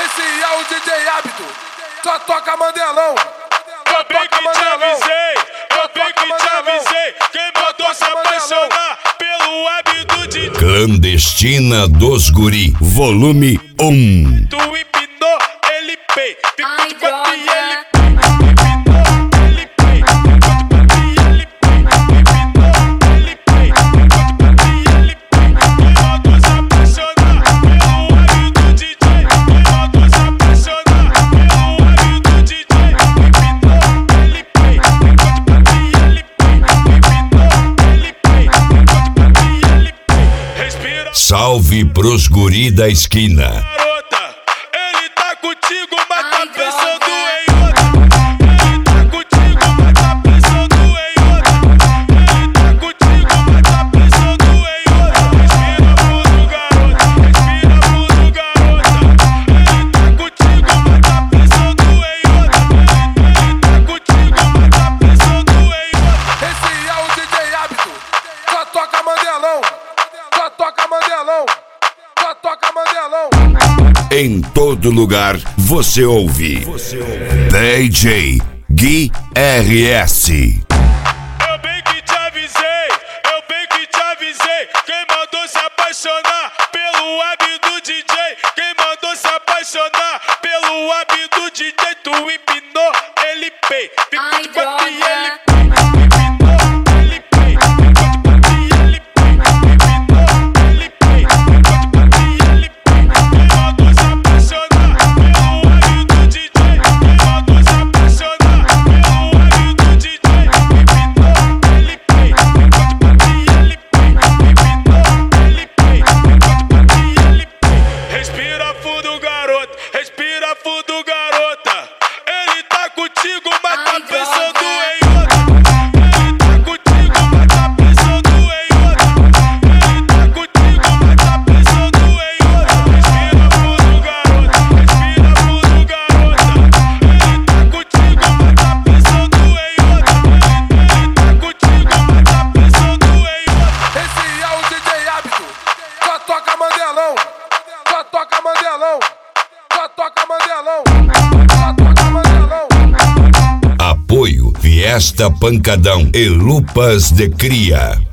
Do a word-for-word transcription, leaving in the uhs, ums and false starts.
Esse é o D J Hábito, só toca Mandelão. Eu bem que te avisei, eu bem que te avisei. Quem mandou se apaixonar pelo hábito de Clandestina dos Guri, volume um. tu empinou, ele pei. Ai, droga. Salve pros guri da esquina. Garota, ele tá contigo, mas tá Ai, pensando droga. em outra. Ele tá contigo, mas tá pensando em outra. Ele tá contigo, mas tá pensando em outra. Respira fundo, garota. Respira fundo, garota. Ele tá contigo, mas tá pensando em outra. Ele tá contigo, mas tá pensando em outra. Esse é o D J Hábito, só toca Mandelão. Só toca Mandelão, só toca Mandelão. Em todo lugar você ouve, você ouve. D J Gui R S. Eu bem que te avisei, eu bem que te avisei. Quem mandou se apaixonar pelo hábito do D J? Quem mandou se apaixonar pelo hábito do D J? Tu empinou, ele pei. Ai, Picote droga. e ele pei. Empinou, ele pei. Picote e ele pei. Empinou, ele pei. Picote e ele pei. Quem mandou se apaixonar pelo hábito do D J? Quem mandou se apaixonar pelo hábito do D J? Empinou, ele pei. Picote e ele pei. Empinou, ele pei. Picote e ele pei. Respira fundo, garoto. Respira fundo, garota. Ele tá contigo, mas tá Ai, pensando droga. em outra. Ele tá contigo, mas tá pensando em outra. Ele tá contigo, mas tá pensando em outra. Respira fundo, garota. Respira fundo, garota. Ele tá contigo, mas tá pensando em outra. Ele tá contigo, mas tá pensando em outra. Esse é o D J Hábito, só toca Mandelão. Só toca Mandelão, só toca Mandelão. Só toca Mandelão. Apoio Fiesta Pancadão e Lupas de Cria.